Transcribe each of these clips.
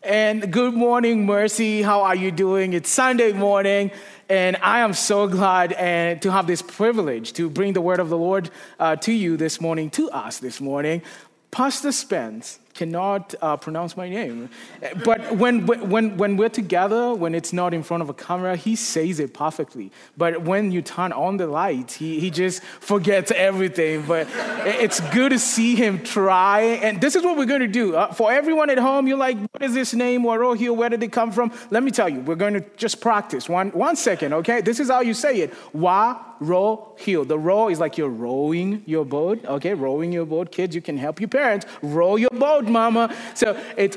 And good morning, Mercy. How are you doing? It's Sunday morning, and I am so glad to have this privilege to bring the word of the Lord to you this morning, to us this morning. Pastor Spence cannot pronounce my name, but when we're together, when it's not in front of a camera, he says it perfectly. But when you turn on the light, he just forgets everything. But it's good to see him try, and this is what we're going to do. For everyone at home, you're like, what is this name, Warohio? Where did it come from? Let me tell you, we're going to just practice. One second, okay? This is how you say it. Warohio. The row is like you're rowing your boat, okay? Rowing your boat. Kids, you can help your parents row your boat, mama. So it's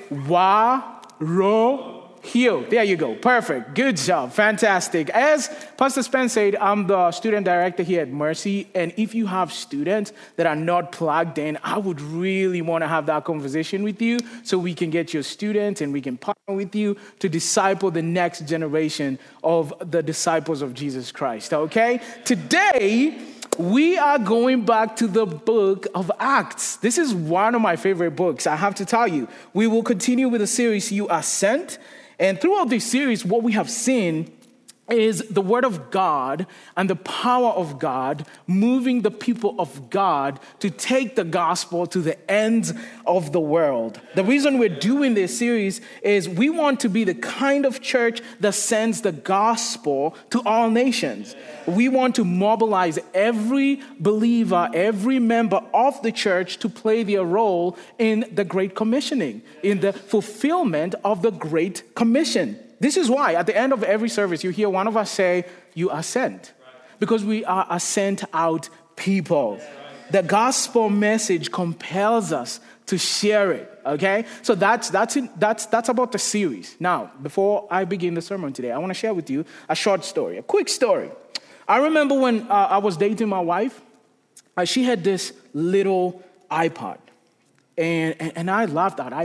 Warohio. There you go. Perfect. Good job. Fantastic. As Pastor Spence said, I'm the student director here at Mercy. And if you have students that are not plugged in, I would really want to have that conversation with you so we can get your students and we can partner with you to disciple the next generation of the disciples of Jesus Christ. Okay? Today, we are going back to the book of Acts. This is one of my favorite books, I have to tell you. We will continue with the series, You Are Sent. And throughout this series, what we have seen is the word of God and the power of God moving the people of God to take the gospel to the ends of the world. The reason we're doing this series is we want to be the kind of church that sends the gospel to all nations. We want to mobilize every believer, every member of the church to play their role in the Great Commissioning, in the fulfillment of the Great Commission. This is why at the end of every service, you hear one of us say, you are sent. Because we are a sent out people. The gospel message compels us to share it, okay? So that's about the series. Now, before I begin the sermon today, I want to share with you a short story, a quick story. I remember when I was dating my wife, she had this little iPod. And I loved that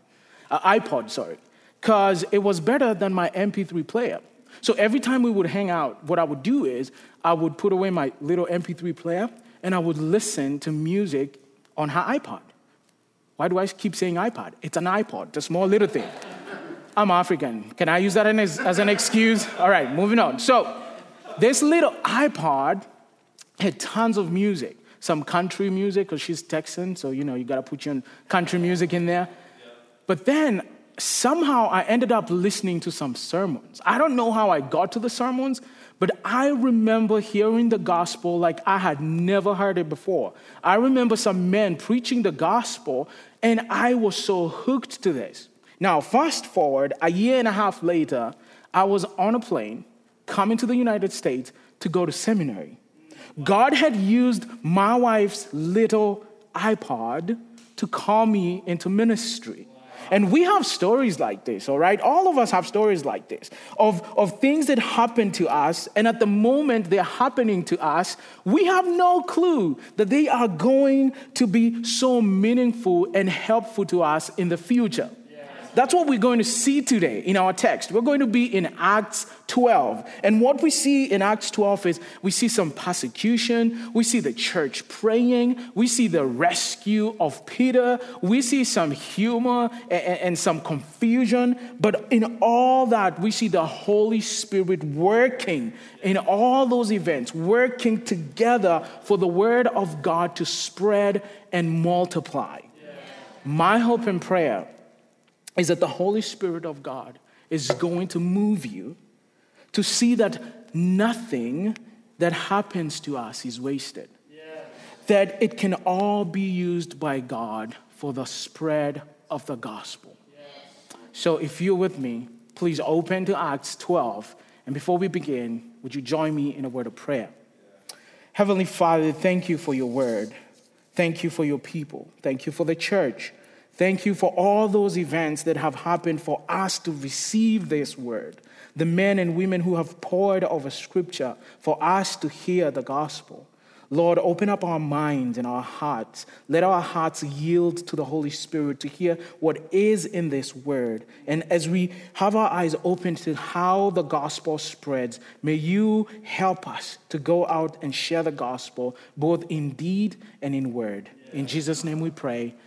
iPod, because it was better than my MP3 player. So every time we would hang out, what I would do is I would put away my little MP3 player and I would listen to music on her iPod. Why do I keep saying iPod? It's an iPod, it's a small little thing. I'm African. Can I use that as an excuse? All right, moving on. So this little iPod had tons of music. Some country music, because she's Texan, so, you got to put your country music in there. But then somehow I ended up listening to some sermons. I don't know how I got to the sermons, but I remember hearing the gospel like I had never heard it before. I remember some men preaching the gospel, and I was so hooked to this. Now, fast forward, a year and a half later, I was on a plane coming to the United States to go to seminary. God had used my wife's little iPod to call me into ministry. And we have stories like this, all right? All of us have stories like this, of things that happen to us, and at the moment they're happening to us, we have no clue that they are going to be so meaningful and helpful to us in the future. That's what we're going to see today in our text. We're going to be in Acts 12. And what we see in Acts 12 is we see some persecution. We see the church praying. We see the rescue of Peter. We see some humor and some confusion. But in all that, we see the Holy Spirit working in all those events, working together for the word of God to spread and multiply. My hope and prayer is that the Holy Spirit of God is going to move you to see that nothing that happens to us is wasted. That it can all be used by God for the spread of the gospel. So if you're with me, please open to Acts 12. And before we begin, would you join me in a word of prayer? Heavenly Father, thank you for your word. Thank you for your people. Thank you for the church. Thank you for all those events that have happened for us to receive this word. The men and women who have poured over scripture for us to hear the gospel. Lord, open up our minds and our hearts. Let our hearts yield to the Holy Spirit to hear what is in this word. And as we have our eyes open to how the gospel spreads, may you help us to go out and share the gospel, both in deed and in word. In Jesus' name we pray.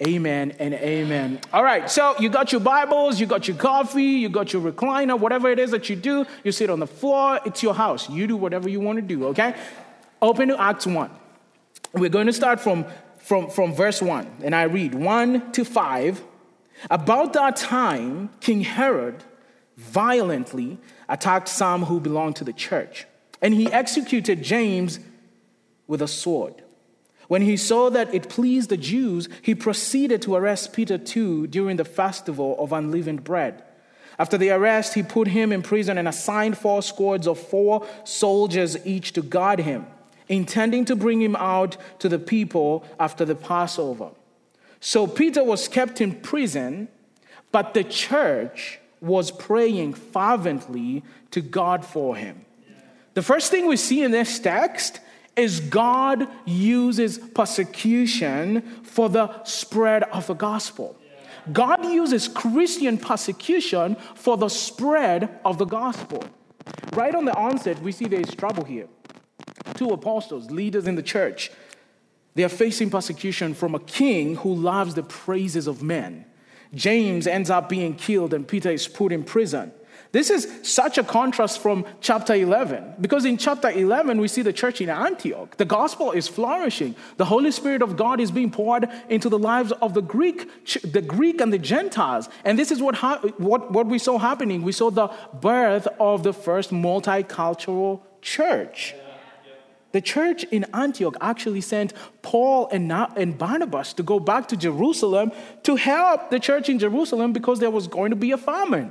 Amen and amen. All right, so you got your Bibles, you got your coffee, you got your recliner, whatever it is that you do. You sit on the floor. It's your house. You do whatever you want to do, okay? Open to Acts 1. We're going to start from verse 1, and I read 1 to 5. About that time, King Herod violently attacked some who belonged to the church, and he executed James with a sword. When he saw that it pleased the Jews, he proceeded to arrest Peter too during the festival of unleavened bread. After the arrest, he put him in prison and assigned 4 squads of 4 soldiers each to guard him, intending to bring him out to the people after the Passover. So Peter was kept in prison, but the church was praying fervently to God for him. The first thing we see in this text is God uses persecution for the spread of the gospel. God uses Christian persecution for the spread of the gospel. Right on the onset, we see there is trouble here. 2 apostles, leaders in the church, they are facing persecution from a king who loves the praises of men. James ends up being killed and Peter is put in prison. This is such a contrast from chapter 11, because in chapter 11, we see the church in Antioch. The gospel is flourishing. The Holy Spirit of God is being poured into the lives of the Greek and the Gentiles. And this is what we saw happening. We saw the birth of the first multicultural church. The church in Antioch actually sent Paul and Barnabas to go back to Jerusalem to help the church in Jerusalem because there was going to be a famine.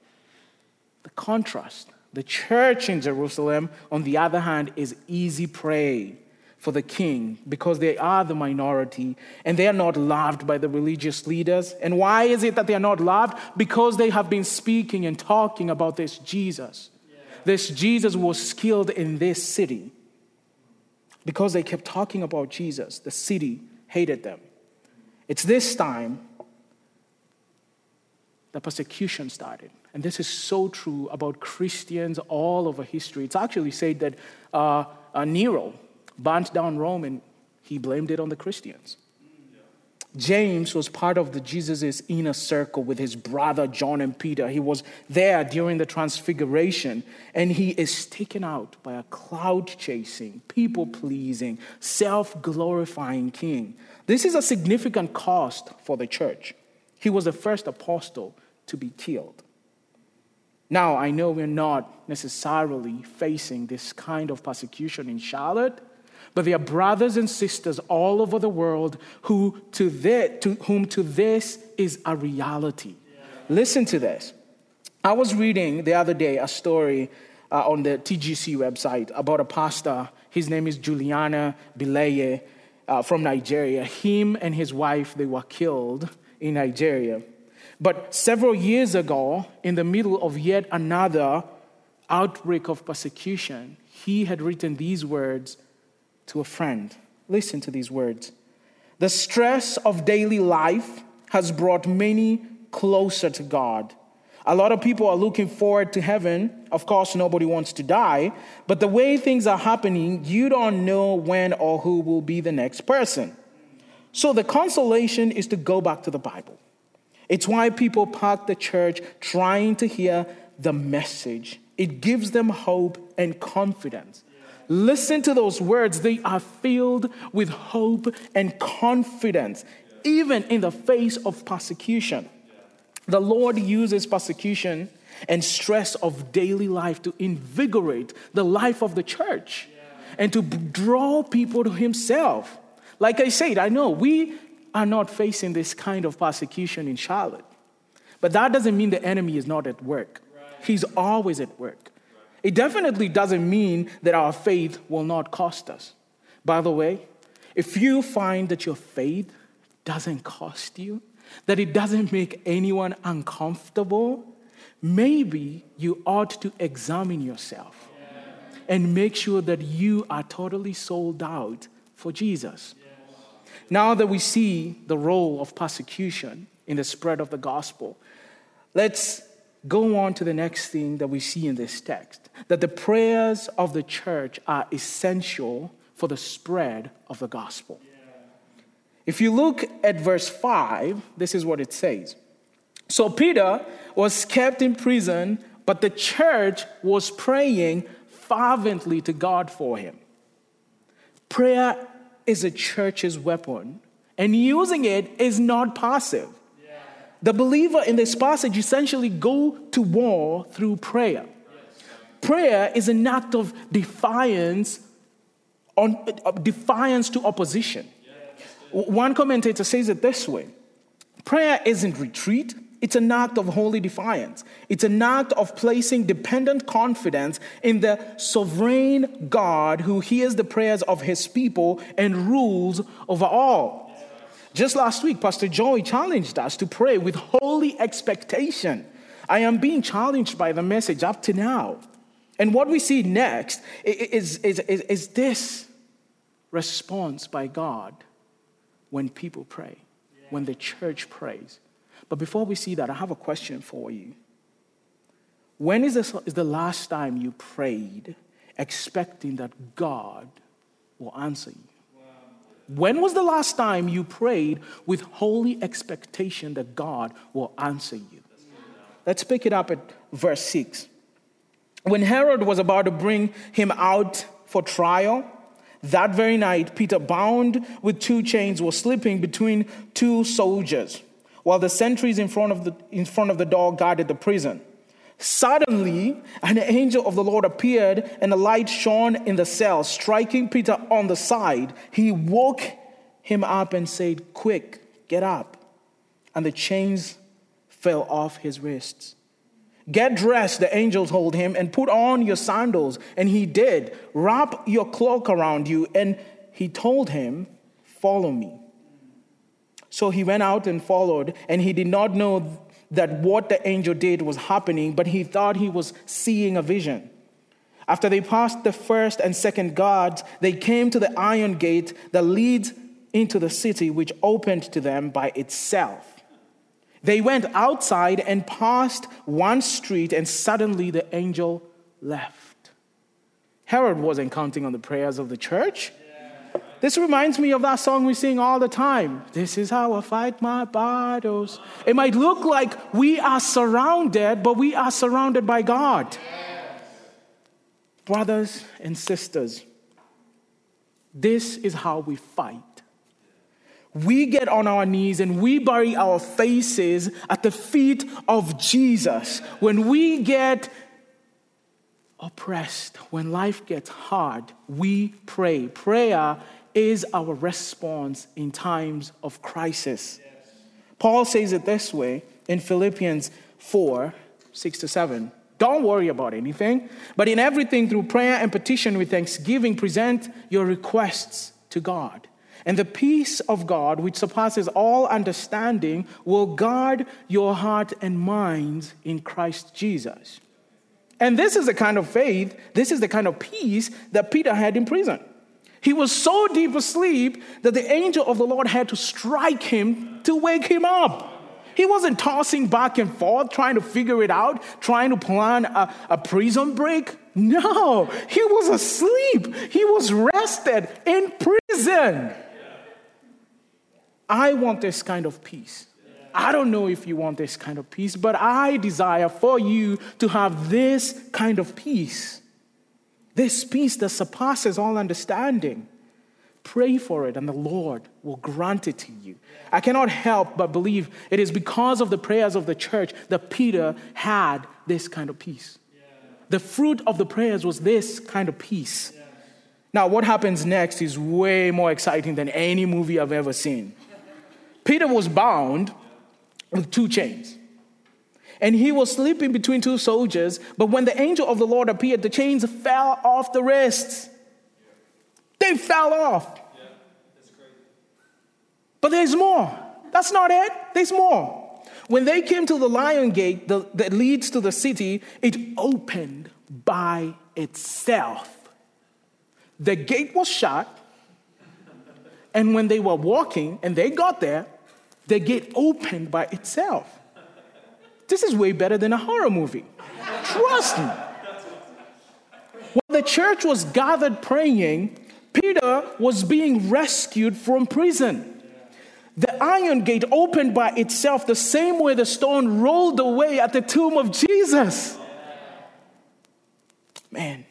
The contrast, the church in Jerusalem, on the other hand, is easy prey for the king because they are the minority and they are not loved by the religious leaders. And why is it that they are not loved? Because they have been speaking and talking about this Jesus. This Jesus was killed in this city. Because they kept talking about Jesus, the city hated them. It's this time the persecution started. And this is so true about Christians all over history. It's actually said that Nero burnt down Rome and he blamed it on the Christians. James was part of Jesus' inner circle with his brother John and Peter. He was there during the transfiguration, and he is taken out by a cloud-chasing, people-pleasing, self-glorifying king. This is a significant cost for the church. He was the first apostle to be killed. Now, I know we're not necessarily facing this kind of persecution in Charlotte, but there are brothers and sisters all over the world whom to this is a reality. Listen to this. I was reading the other day a story on the TGC website about a pastor. His name is Juliana Bileye from Nigeria. Him and his wife, they were killed in Nigeria. But several years ago, in the middle of yet another outbreak of persecution, he had written these words to a friend. Listen to these words. The stress of daily life has brought many closer to God. A lot of people are looking forward to heaven. Of course, nobody wants to die. But the way things are happening, you don't know when or who will be the next person. So the consolation is to go back to the Bible. It's why people pack the church trying to hear the message. It gives them hope and confidence. Listen to those words. They are filled with hope and confidence, even in the face of persecution. The Lord uses persecution and stress of daily life to invigorate the life of the church and to draw people to himself. Like I said, I know we are not facing this kind of persecution in Charlotte, but that doesn't mean the enemy is not at work. He's always at work. It definitely doesn't mean that our faith will not cost us. By the way, if you find that your faith doesn't cost you, that it doesn't make anyone uncomfortable, maybe you ought to examine yourself and make sure that you are totally sold out for Jesus. Now that we see the role of persecution in the spread of the gospel, let's go on to the next thing that we see in this text, that the prayers of the church are essential for the spread of the gospel. If you look at verse 5, this is what it says. So Peter was kept in prison, but the church was praying fervently to God for him. Prayer is a church's weapon, and using it is not passive. Yeah. The believer in this passage essentially go to war through prayer. Yes. Prayer is an act of defiance to opposition. Yes. One commentator says it this way: prayer isn't retreat. It's an act of holy defiance. It's an act of placing dependent confidence in the sovereign God who hears the prayers of his people and rules over all. Just last week, Pastor Joey challenged us to pray with holy expectation. I am being challenged by the message up to now. And what we see next is this response by God when people pray, when the church prays. But before we see that, I have a question for you. When is the last time you prayed expecting that God will answer you? Wow. When was the last time you prayed with holy expectation that God will answer you? Let's pick it up at verse 6. When Herod was about to bring him out for trial, that very night, Peter, bound with 2 chains, was sleeping between 2 soldiers, while the sentries in front of the door guarded the prison. Suddenly, an angel of the Lord appeared, and a light shone in the cell. Striking Peter on the side, he woke him up and said, "Quick, get up." And the chains fell off his wrists. "Get dressed," the angel told him, "and put on your sandals." And he did. "Wrap your cloak around you." And he told him, "Follow me." So he went out and followed, and he did not know that what the angel did was happening, but he thought he was seeing a vision. After they passed the first and second guards, they came to the iron gate that leads into the city, which opened to them by itself. They went outside and passed one street, and suddenly the angel left. Herod wasn't counting on the prayers of the church. This reminds me of that song we sing all the time. This is how I fight my battles. It might look like we are surrounded, but we are surrounded by God. Yes. Brothers and sisters, this is how we fight. We get on our knees and we bury our faces at the feet of Jesus. When we get oppressed, when life gets hard, we pray. Prayer is our response in times of crisis. Yes. Paul says it this way in Philippians 4:6-7. Don't worry about anything, but in everything through prayer and petition with thanksgiving, present your requests to God. And the peace of God, which surpasses all understanding, will guard your heart and minds in Christ Jesus. And this is the kind of faith, this is the kind of peace that Peter had in prison. He was so deep asleep that the angel of the Lord had to strike him to wake him up. He wasn't tossing back and forth, trying to figure it out, trying to plan a prison break. No, he was asleep. He was rested in prison. I want this kind of peace. I don't know if you want this kind of peace, but I desire for you to have this kind of peace. This peace that surpasses all understanding. Pray for it and the Lord will grant it to you. I cannot help but believe it is because of the prayers of the church that Peter had this kind of peace. The fruit of the prayers was this kind of peace. Now, what happens next is way more exciting than any movie I've ever seen. Peter was bound with 2 chains. And he was sleeping between 2 soldiers, but when the angel of the Lord appeared, the chains fell off the wrists. They fell off. Yeah, that's crazy. But there's more. That's not it. There's more. When they came to the lion gate that leads to the city, it opened by itself. The gate was shut, and when they were walking and they got there, the gate opened by itself. This is way better than a horror movie. Trust me. While the church was gathered praying, Peter was being rescued from prison. The iron gate opened by itself the same way the stone rolled away at the tomb of Jesus. Man.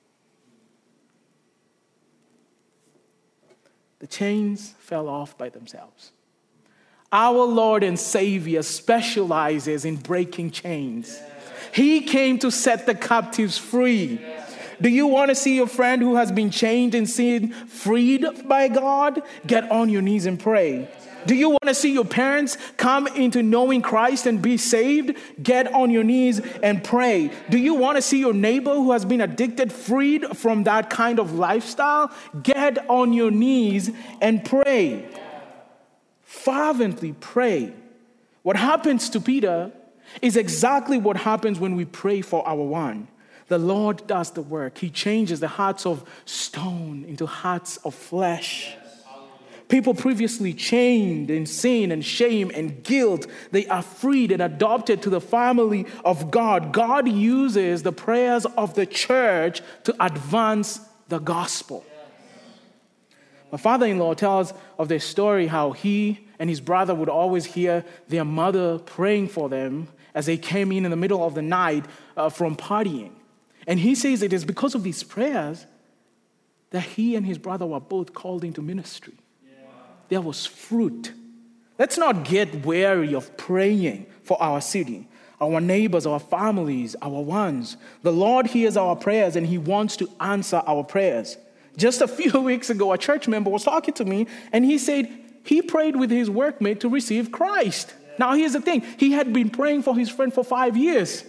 The chains fell off by themselves. Our Lord and Savior specializes in breaking chains. He came to set the captives free. Do you want to see your friend who has been chained in sin freed by God? Get on your knees and pray. Do you want to see your parents come into knowing Christ and be saved? Get on your knees and pray. Do you want to see your neighbor who has been addicted freed from that kind of lifestyle? Get on your knees and pray. Fervently pray. What happens to Peter is exactly what happens when we pray for our one. The Lord does the work. He changes the hearts of stone into hearts of flesh. People previously chained in sin and shame and guilt, they are freed and adopted to the family of God. God uses the prayers of the church to advance the gospel. My father-in-law tells of this story how he and his brother would always hear their mother praying for them as they came in the middle of the night from partying. And he says it is because of these prayers that he and his brother were both called into ministry. There was fruit. Let's not get weary of praying for our city, our neighbors, our families, our ones. The Lord hears our prayers and he wants to answer our prayers. Just a few weeks ago, a church member was talking to me and he said he prayed with his workmate to receive Christ. Now here's the thing. He had been praying for his friend for 5 years.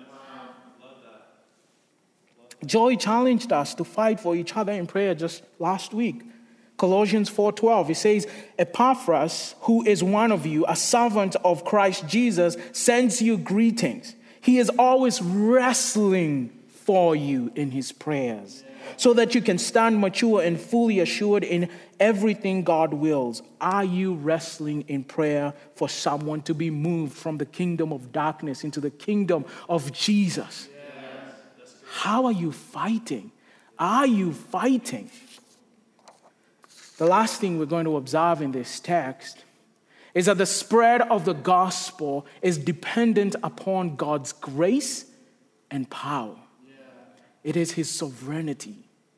Joy challenged us to fight for each other in prayer just last week. Colossians 4:12, it says, Epaphras, who is one of you, a servant of Christ Jesus, sends you greetings. He is always wrestling for you in his prayers, so that you can stand mature and fully assured in everything God wills. Are you wrestling in prayer for someone to be moved from the kingdom of darkness into the kingdom of Jesus? How are you fighting? Are you fighting? The last thing we're going to observe in this text is that the spread of the gospel is dependent upon God's grace and power. It is his sovereignty.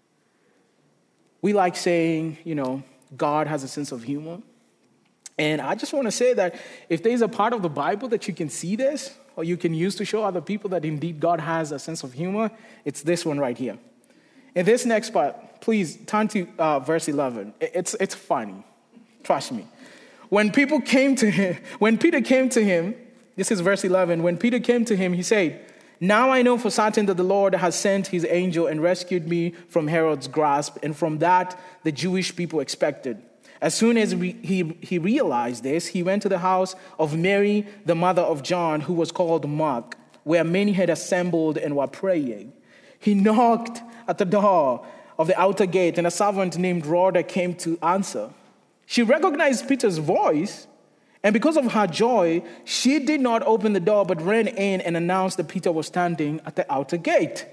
We like saying, God has a sense of humor. And I just want to say that if there's a part of the Bible that you can see this, or you can use to show other people that indeed God has a sense of humor, it's this one right here. In this next part, please turn to verse 11. It's funny. Trust me. When Peter came to him, this is verse 11. When Peter came to him, he said, Now I know for certain that the Lord has sent his angel and rescued me from Herod's grasp and from that the Jewish people expected. As soon as he realized this, he went to the house of Mary, the mother of John, who was called Mark, where many had assembled and were praying. He knocked at the door of the outer gate, and a servant named Rhoda came to answer. She recognized Peter's voice, and because of her joy, she did not open the door, but ran in and announced that Peter was standing at the outer gate.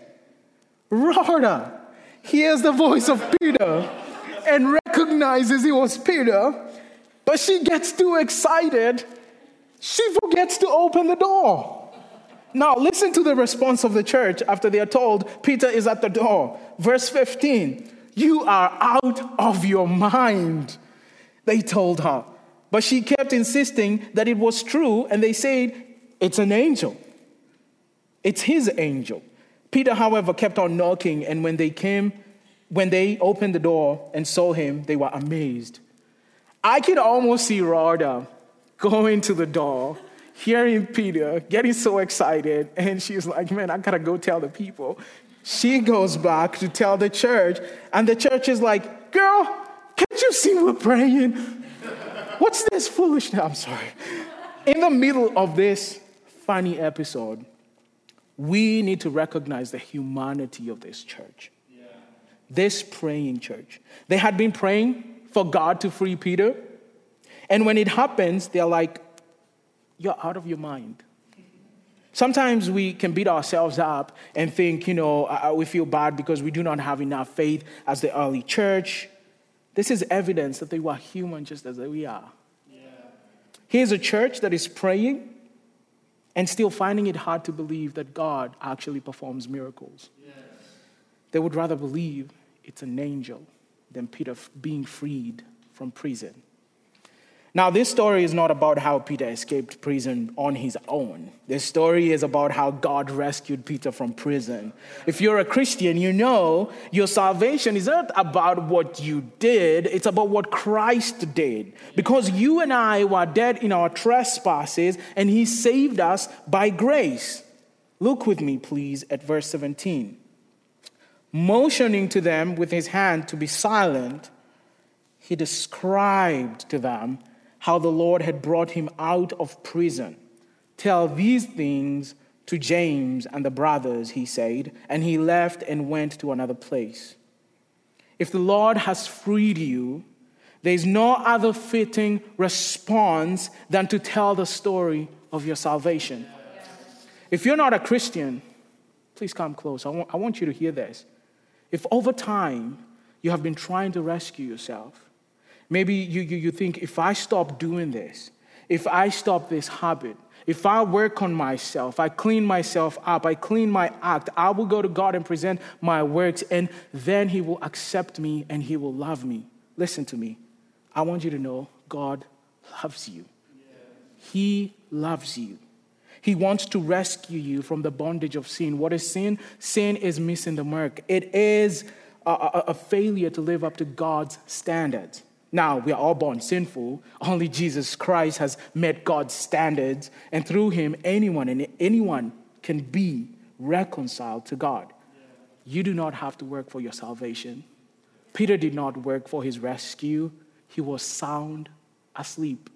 Rhoda hears the voice of Peter and recognizes it was Peter, but she gets too excited. She forgets to open the door. Now, listen to the response of the church after they are told Peter is at the door. Verse 15, "You are out of your mind," they told her. But she kept insisting that it was true, and they said, "It's an angel. It's his angel." Peter, however, kept on knocking, and when they opened the door and saw him, they were amazed. I can almost see Rhoda going to the door, hearing Peter, getting so excited, and she's like, "Man, I gotta go tell the people." She goes back to tell the church, and the church is like, "Girl, can't you see we're praying? What's this foolishness?" I'm sorry. In the middle of this funny episode, we need to recognize the humanity of this church. This praying church. They had been praying for God to free Peter. And when it happens, they're like, "You're out of your mind." Sometimes we can beat ourselves up and think, we feel bad because we do not have enough faith as the early church. This is evidence that they were human just as we are. Yeah. Here's a church that is praying and still finding it hard to believe that God actually performs miracles. Yes. They would rather believe it's an angel than Peter being freed from prison. Now, this story is not about how Peter escaped prison on his own. This story is about how God rescued Peter from prison. If you're a Christian, you know your salvation is not about what you did, it's about what Christ did. Because you and I were dead in our trespasses, and he saved us by grace. Look with me, please, at verse 17. Motioning to them with his hand to be silent, he described to them how the Lord had brought him out of prison. Tell these things to James and the brothers, he said, and he left and went to another place. If the Lord has freed you, there is no other fitting response than to tell the story of your salvation. If you're not a Christian, please come close. I want you to hear this. If over time you have been trying to rescue yourself, maybe you think, if I stop doing this, if I stop this habit, if I work on myself, I clean myself up, I clean my act, I will go to God and present my works, and then he will accept me and he will love me. Listen to me. I want you to know God loves you. He loves you. He wants to rescue you from the bondage of sin. What is sin? Sin is missing the mark. It is a failure to live up to God's standards. Now, we are all born sinful. Only Jesus Christ has met God's standards, and through him, anyone can be reconciled to God. You do not have to work for your salvation. Peter did not work for his rescue. He was sound asleep.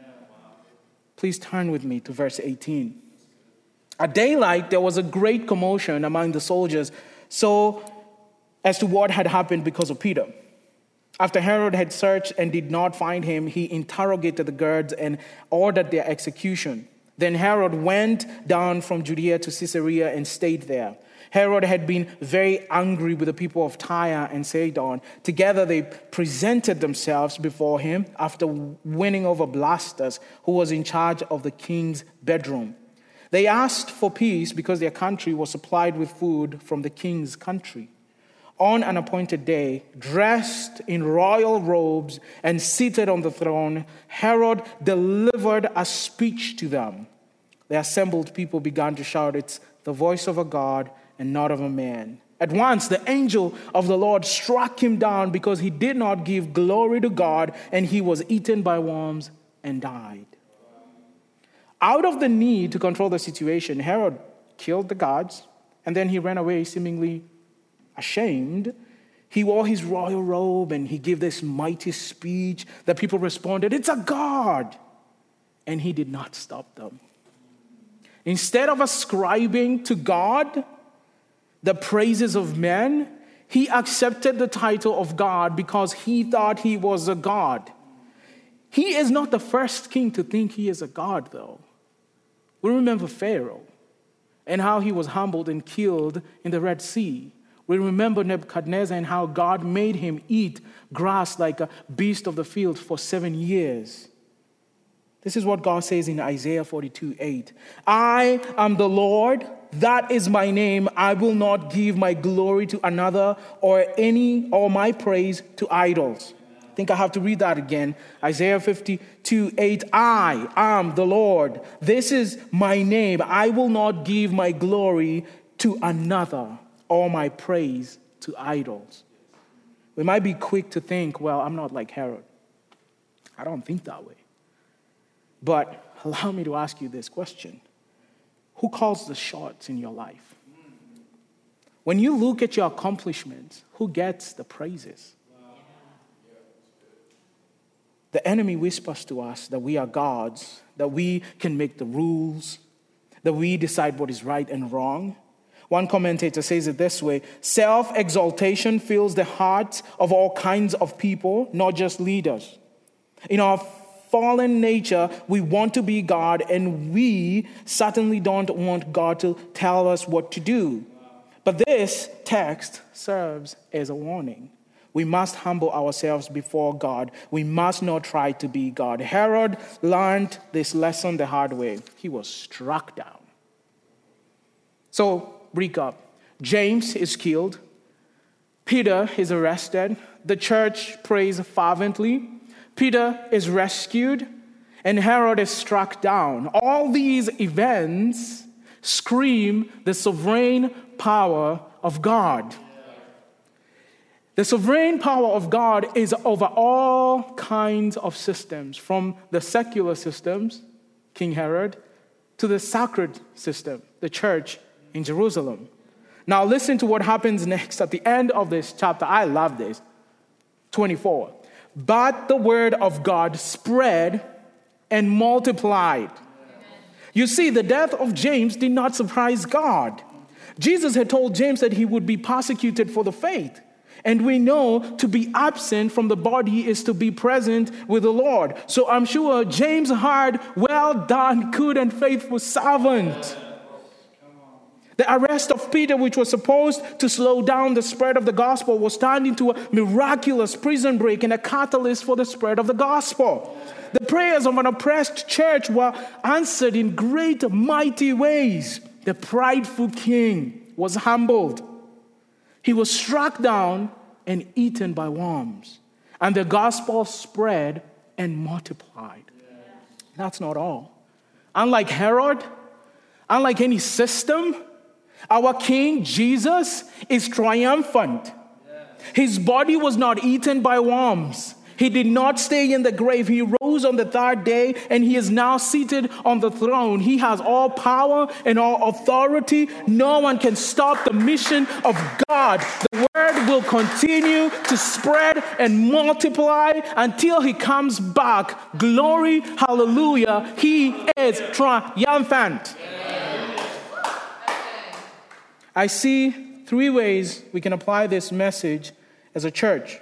Please turn with me to verse 18. At daylight, there was a great commotion among the soldiers, so as to what had happened because of Peter. After Herod had searched and did not find him, he interrogated the guards and ordered their execution. Then Herod went down from Judea to Caesarea and stayed there. Herod had been very angry with the people of Tyre and Sidon. Together they presented themselves before him after winning over Blastus, who was in charge of the king's bedroom. They asked for peace because their country was supplied with food from the king's country. On an appointed day, dressed in royal robes and seated on the throne, Herod delivered a speech to them. The assembled people began to shout, "It's the voice of a God and not of a man." At once, the angel of the Lord struck him down because he did not give glory to God, and he was eaten by worms and died. Out of the need to control the situation, Herod killed the guards, and then he ran away seemingly ashamed. He wore his royal robe and he gave this mighty speech. The people responded, "It's a God." And he did not stop them. Instead of ascribing to God the praises of men, he accepted the title of God because he thought he was a God. He is not the first king to think he is a God, though. We remember Pharaoh and how he was humbled and killed in the Red Sea. We remember Nebuchadnezzar and how God made him eat grass like a beast of the field for 7 years. This is what God says in Isaiah 42:8. "I am the Lord, that is my name. I will not give my glory to another or my praise to idols." I think I have to read that again. Isaiah 52:8. "I am the Lord. This is my name. I will not give my glory to another or my praise to idols." We might be quick to think, well, I'm not like Herod. I don't think that way. But allow me to ask you this question. Who calls the shots in your life? When you look at your accomplishments, who gets the praises? The enemy whispers to us that we are gods, that we can make the rules, that we decide what is right and wrong. One commentator says it this way: self-exaltation fills the hearts of all kinds of people, not just leaders. In our fallen nature, we want to be God, and we certainly don't want God to tell us what to do. But this text serves as a warning. We must humble ourselves before God. We must not try to be God. Herod learned this lesson the hard way. He was struck down. So, recap. James is killed. Peter is arrested. The church prays fervently. Peter is rescued. And Herod is struck down. All these events scream the sovereign power of God. The sovereign power of God is over all kinds of systems, from the secular systems, King Herod, to the sacred system, the church in Jerusalem. Now listen to what happens next at the end of this chapter. I love this. 24. But the word of God spread and multiplied. You see, the death of James did not surprise God. Jesus had told James that he would be persecuted for the faith. And we know to be absent from the body is to be present with the Lord. So I'm sure James heard, well done, good and faithful servant. The arrest of Peter, which was supposed to slow down the spread of the gospel, was turned into a miraculous prison break and a catalyst for the spread of the gospel. The prayers of an oppressed church were answered in great, mighty ways. The prideful king was humbled. He was struck down and eaten by worms. And the gospel spread and multiplied. That's not all. Unlike Herod, unlike any system, our King Jesus is triumphant. His body was not eaten by worms. He did not stay in the grave. He rose on the third day, and he is now seated on the throne. He has all power and all authority. No one can stop the mission of God. The word will continue to spread and multiply until he comes back. Glory, hallelujah. He is triumphant. I see 3 ways we can apply this message as a church.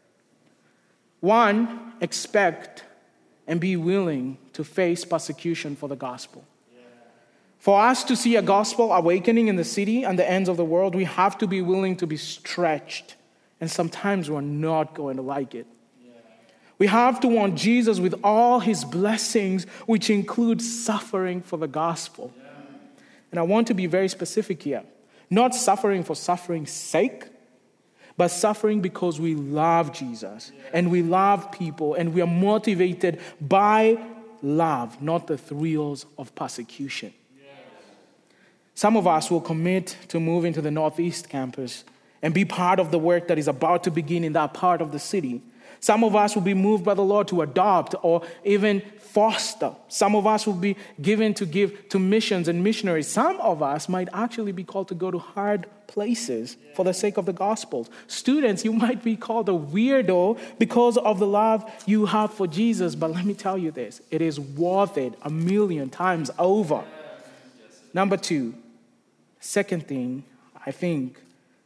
1, expect and be willing to face persecution for the gospel. For us to see a gospel awakening in the city and the ends of the world, we have to be willing to be stretched. And sometimes we're not going to like it. We have to want Jesus with all his blessings, which include suffering for the gospel. And I want to be very specific here. Not suffering for suffering's sake, but suffering because we love Jesus and we love people and we are motivated by love, not the thrills of persecution. Some of us will commit to move into the Northeast campus and be part of the work that is about to begin in that part of the city. Some of us will be moved by the Lord to adopt or even foster. Some of us will be given to give to missions and missionaries. Some of us might actually be called to go to hard places for the sake of the gospel. Students, you might be called a weirdo because of the love you have for Jesus. But let me tell you this, it is worth it 1,000,000 times over. Number 2, second thing I think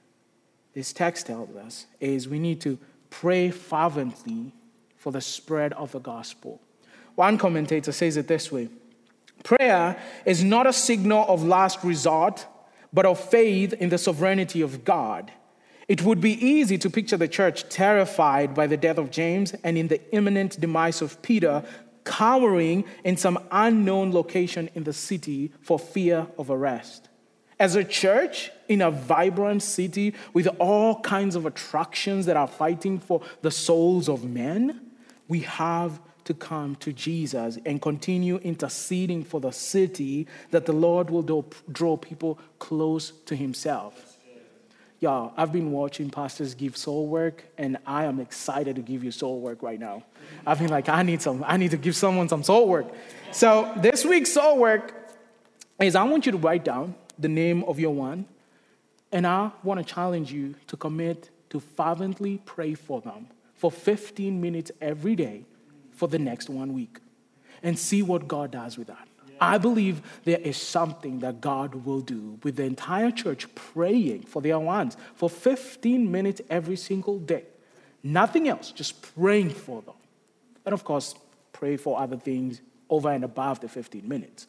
this text tells us is we need to pray fervently for the spread of the gospel. One commentator says it this way: prayer is not a signal of last resort, but of faith in the sovereignty of God. It would be easy to picture the church terrified by the death of James and in the imminent demise of Peter, cowering in some unknown location in the city for fear of arrest. As a church in a vibrant city with all kinds of attractions that are fighting for the souls of men, we have to come to Jesus and continue interceding for the city that the Lord will draw people close to himself. Yeah, I've been watching pastors give soul work, and I am excited to give you soul work right now. I've been like, I need to give someone some soul work. So this week's soul work is I want you to write down the name of your one, and I want to challenge you to commit to fervently pray for them for 15 minutes every day for the next 1 week and see what God does with that. I believe there is something that God will do with the entire church praying for their ones for 15 minutes every single day. Nothing else, just praying for them. And of course, pray for other things over and above the 15 minutes.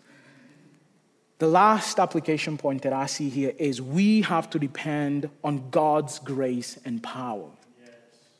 The last application point that I see here is we have to depend on God's grace and power.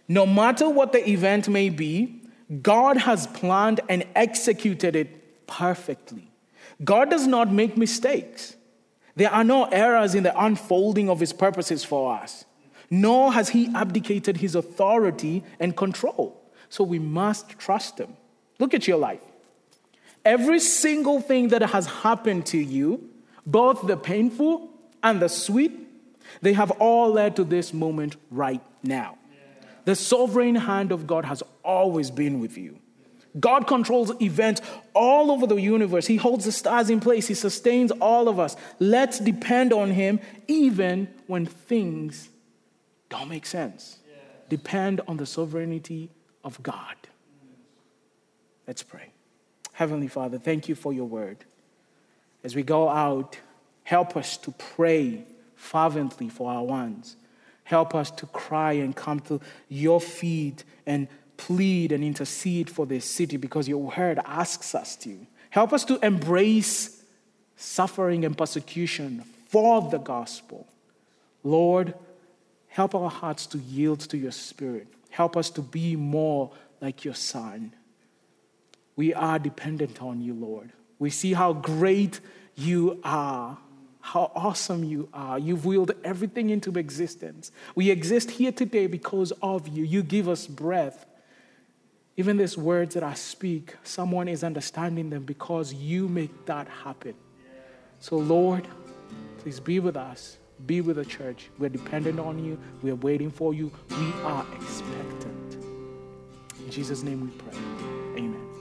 No matter what the event may be, God has planned and executed it perfectly. God does not make mistakes. There are no errors in the unfolding of his purposes for us, nor has he abdicated his authority and control. So we must trust him. Look at your life. Every single thing that has happened to you, both the painful and the sweet, they have all led to this moment right now. The sovereign hand of God has always been with you. God controls events all over the universe. He holds the stars in place. He sustains all of us. Let's depend on him even when things don't make sense. Depend on the sovereignty of God. Let's pray. Heavenly Father, thank you for your word. As we go out, help us to pray fervently for our ones. Help us to cry and come to your feet and plead and intercede for this city because your word asks us to. Help us to embrace suffering and persecution for the gospel. Lord, help our hearts to yield to your spirit. Help us to be more like your Son. We are dependent on you, Lord. We see how great you are, how awesome you are. You've willed everything into existence. We exist here today because of you. You give us breath. Even these words that I speak, someone is understanding them because you make that happen. So, Lord, please be with us. Be with the church. We're dependent on you. We're waiting for you. We are expectant. In Jesus' name we pray. Amen.